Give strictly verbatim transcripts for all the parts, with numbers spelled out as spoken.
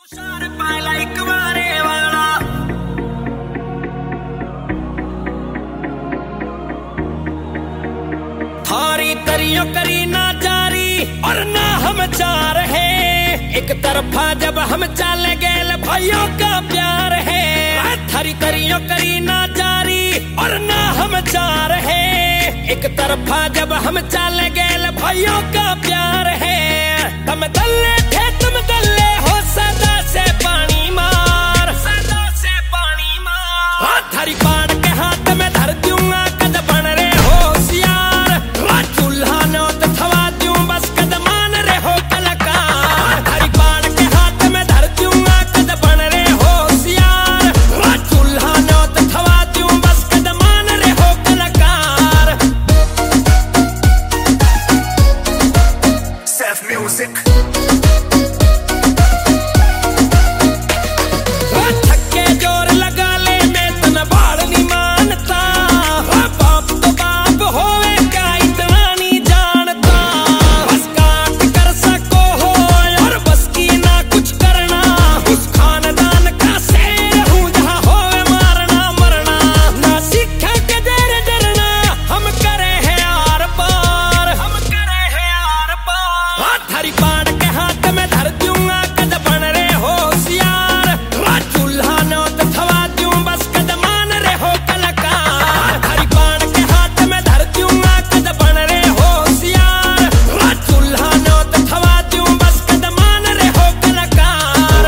थारी तरियो करी ना जारी और ना हम चार है, एक तरफा जब हम चले गए भाइयों का प्यार है। थारी तरियो करी ना जारी और ना हम चार है, एक तरफा जब हम चले गए भाइयों का प्यार है। तुम दल्ले थे तुम दल्ले हो सदा से पानी मार, सदा से पानी मार। थारी पाड़ के हाथ में धर दूंगा कद बन रे होशियार, चूल्हा नौत थवा दूं बस कद मान रे हो कलाकार। थारी पाड़ के हाथ में धर दूंगा कद बन रे होशियार, चूल्हा नौत थवा दूं बस कद मान रे हो कलाकार। Self music थक्के जोर लगा ले मैं तन बाढ़ नहीं मानता, बाप तो बाप होवे क्या इतना नहीं जानता। बस काट कर सको हो और बस की ना कुछ करना, उस खानदान का शेर हूँ जहाँ होवे मारना मरना। ना सीखा के डर डरना हम करे हैं आर पार, हम करे हैं आर पार। थारी पाड़ के हाथ में धर दूंगा कद बन रे होशियार, चूल्हा नौत थवा दूं बस कद मान रे हो कलाकार। थारी पाड़ के हाथ में धर दूंगा कद बन रे होशियार, चूल्हा नौत थवा दूं बस कद मान रे हो कलाकार।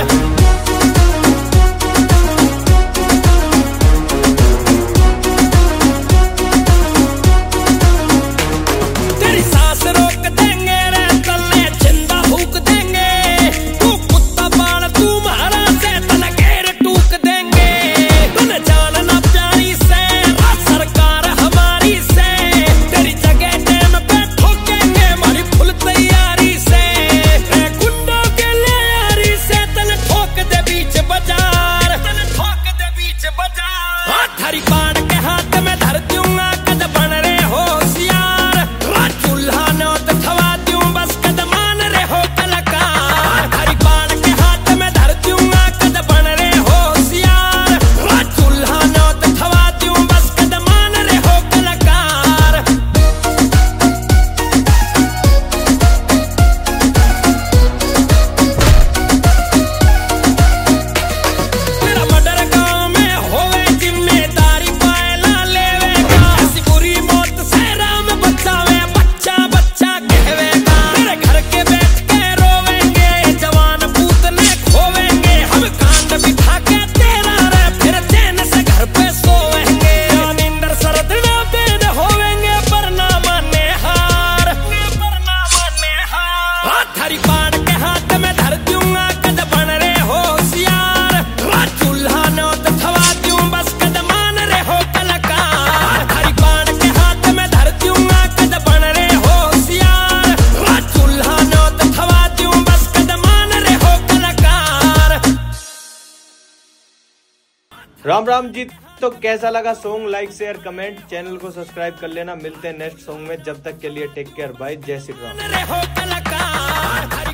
तेरी सांस रोक देंगे रे तल्ले जिंदा फूक देंगे, तू कुत्ता बाल तू मारा से तन घेर टूक देंगे। तूने जानना प्यारी से सरकार हमारी से, तेरी जगह टेम पे ठोकेंगे हमारी फुल तैयारी से। ए गुंडों के ले यारी से तन ठोक दे बीच बाजार, तन ठोक दे बीच बाजार। थारी पाड़ के हाथ में धर दूंगा कद बन रे होशियार, चूल्हा नौत थवा दूं बस कद मान रे हो कलाकार। थारी पाड़ के हाथ में धर दूंगा कद बन रे होशियार, चूल्हा नौत थवा दूं बस कद मान रे हो कलाकार। तेरा मर्डर गांव में होवे जिम्मेदारी पायला लेवेगा, ऐसी बुरी मौत से राम बचावे बच्चा बच्चा कहवेगा। तेरे घर के बैठ के रोवेंगे जवान पूतने खोवेंगे, हम कांड बिठा के तेरा रे फिर चैन से घर पे सोवेंगे। नींदर सरद ना बेद होवेंगे पर ना माने हार, पर ना माने हार। थारी पाड़ के हाथ में धर दूंगा कद बन रे होशियार, चूल्हा नौत थवा दूं बस कद मान रे हो कलाकार। थारी पाड़ के हाथ में धर दूंगा कद बन रे होशियार, चूल्हा नौत थवा दूं बस कद मान रे हो कलाकार। राम राम जी। तो कैसा लगा song? Like share comment, channel को सब्सक्राइब कर लेना। मिलते हैं नेक्स्ट सॉन्ग में, जब तक के लिए टेक केयर, बाय, जय श्री राम। रे हो कलाकार।